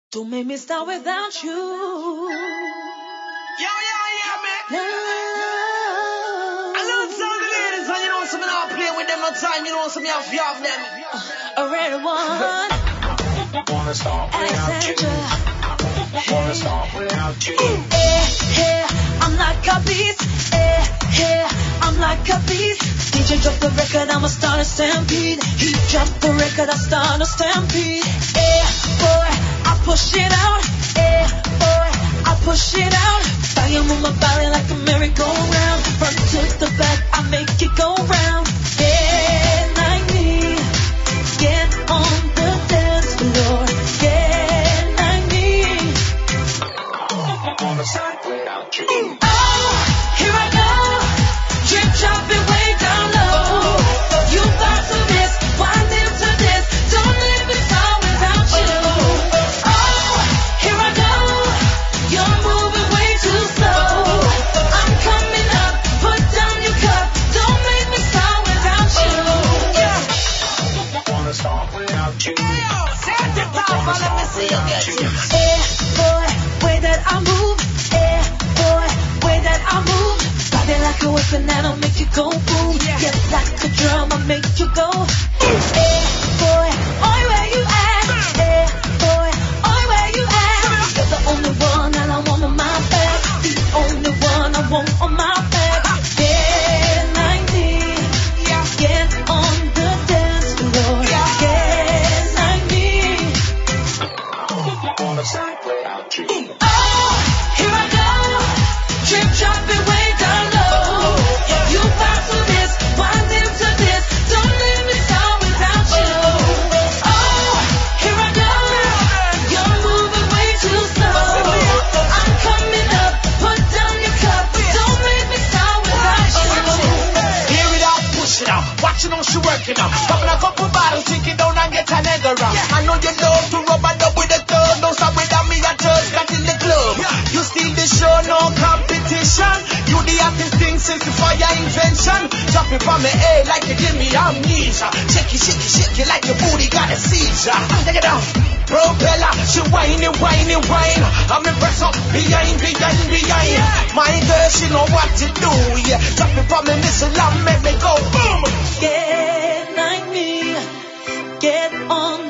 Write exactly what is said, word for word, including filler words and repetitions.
Don't make me start without you. Yeah, yeah, yeah, man. No. I love some of the ladies, and you know, some of them play with them no time, you know, some of them have them. A red one. Alexandra. Hey, hey, I'm like a beast. Hey, hey, I'm like a beast. D J drop the record, I'ma start a stampede. He drop the record, I start a stampede. Hey, boy, I push it out. Hey, boy, I push it out. Fire move my body like a merry-go-round. Front to the back, I make it go round. Get like me, get on the dance floor. Get like me. On the side without you. Oh, here I go. Drip dropping way down low. You got to miss, wind into this. Don't leave me down without you. Oh, here I go. You're moving way too slow. I'm coming up, put down your cup. Don't make me start without you. Yeah. I wanna start without you. Hey, yo, set it off, and let me see you get you. Eh, boy, way that I move. Eh, boy, way that I move. Body like a weapon that'll make you go boom. Get like a drum, I'll make you go. Eh, boy, oi, where you at? Eh, boy, oi, where you at? You're the only one that I want on my back. The only one I want on my back. Get like me. Get on the dance floor. Get like me. On the side without you. Oh, here I go. Drip dropping way down low. You got to miss, wind into this. Don't leave me down without you. Oh, here I go. You're moving way too slow. I'm coming up, put down your cup. Don't make me start without you. Hear it out, push it out. Watching how she working out. Popping a couple bottles, drink it down and get a nigga round. I know you love to rub and up with the thug. Don't stop without me, I just got in the club. You steal the show, no competition. You the hottest thing since the fire invention. Drop it from the air like you give me amnesia. Shake it, shake it, shake it like your booty got a seizure. Take it down. Propeller, she whining, whining, whine. I'm impressed up behind, behind, behind. My girl, she know what to do, yeah. Drop it from the missile and make me go boom. Get like me. Get on